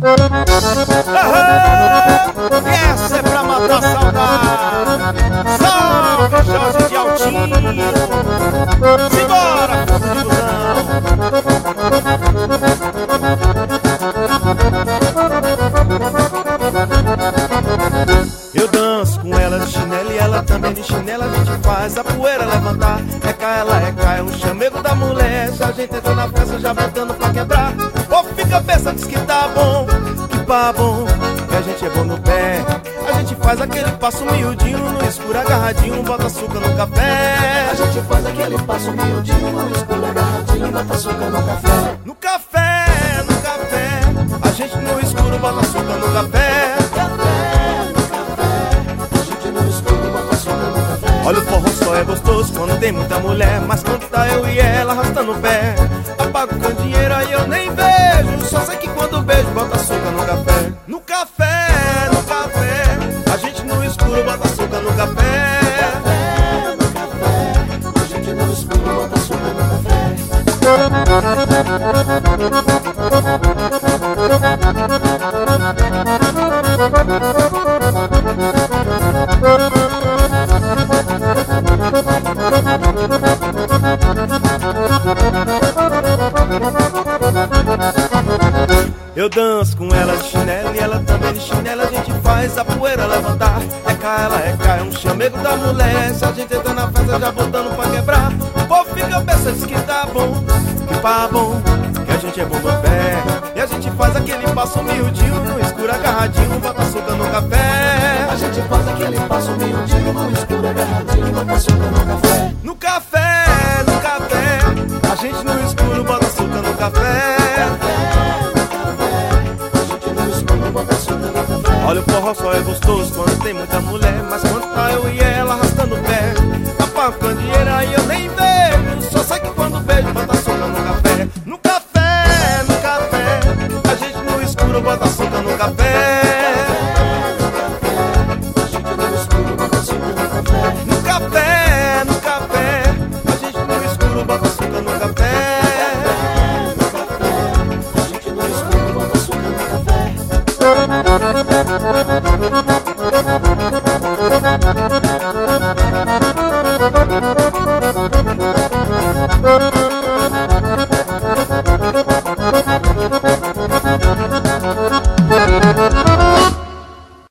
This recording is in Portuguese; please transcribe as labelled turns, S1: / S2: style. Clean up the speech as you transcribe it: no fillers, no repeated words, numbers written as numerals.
S1: E essa é pra matar a saudade. Salve, Jorge de Altinho. Simbora, eu danço com ela de chinelo e ela também de chinelo. A gente faz a poeira levantar. Reca, ela reca, é um chamego da mulher. Já a gente entra na festa já botando pra quebrar. O povo fica pensando que tá bom, que pá bom, que a gente é bom no pé. A gente faz aquele passo miudinho no escuro agarradinho, bota açúcar no café.
S2: A gente faz aquele passo miudinho no escuro agarradinho, bota açúcar no café.
S1: No café, no café, a gente no escuro bota açúcar no café. Olha, o forró só é gostoso quando tem muita mulher, mas quando tá eu e ela arrastando o pé, apago com dinheiro aí eu nem vejo. Só sei que quando beijo bota açúcar no café. No café, no café, a gente no escuro bota açúcar no café.
S2: No café, a gente no escuro bota açúcar no café.
S1: Eu danço com ela de chinelo e ela também de chinelo. A gente faz a poeira levantar. Reca, ela reca, é um chamego da mulher. Se a gente entra na festa já botando pra quebrar. O povo fica pensando que tá bom, que pá bom, que a gente é bom no pé. E a gente faz aquele passo miudinho no escuro agarradinho, bota açúcar no café.
S2: A gente faz aquele passo miudinho no escuro agarradinho, bota açúcar no café.
S1: No café, no café, a gente no escuro bota açúcar no café. Olha, o forró só é gostoso quando tem muita mulher, mas quando tá eu e ela arrastando o pé, apago com dinheiro aí eu nem vejo. Só sei que quando beijo bota açúcar no café. No café, no café, a gente no escuro bota açúcar no café. No café, no café, a gente no escuro bota açúcar no café.
S2: Thank you.